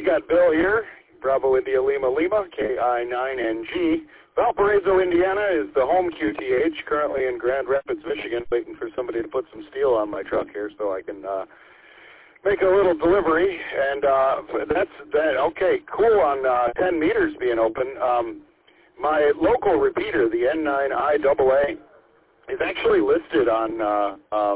got Bill here, Bravo India Lima Lima, KI9NG. Valparaiso, Indiana is the home QTH, currently in Grand Rapids, Michigan, waiting for somebody to put some steel on my truck here so I can make a little delivery. And that's that. Okay, cool on 10 meters being open. My local repeater, the N9IAA, is actually listed on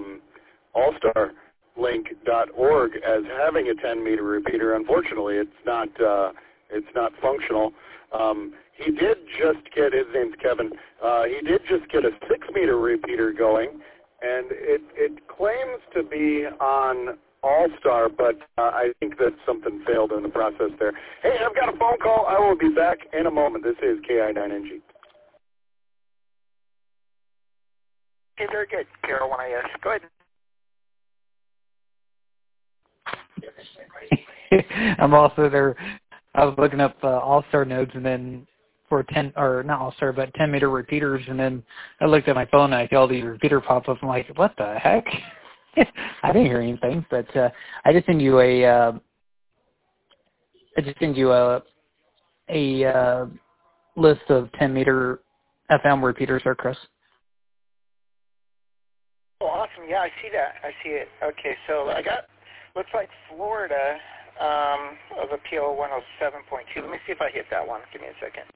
allstarlink.org as having a 10-meter repeater. Unfortunately, it's not functional. He did just get, his name's Kevin, he did just get a 6-meter repeater going, and it claims to be on All-Star, but I think that something failed in the process there. Hey, I've got a phone call. I will be back in a moment. This is KI9NG. Okay, very good. Carol, when I ask, go ahead. I'm also there. I was looking up All-Star nodes, and then for 10, or not All-Star, but 10-meter repeaters, and then I looked at my phone, and I saw the repeater pop up. I'm like, what the heck? I didn't hear anything, but I just send you a list of 10-meter FM repeaters there, Chris. Oh, awesome. Yeah, I see that. I see it. Okay, so I got, looks like Florida of a PO 107.2. Let me see if I hit that one. Give me a second.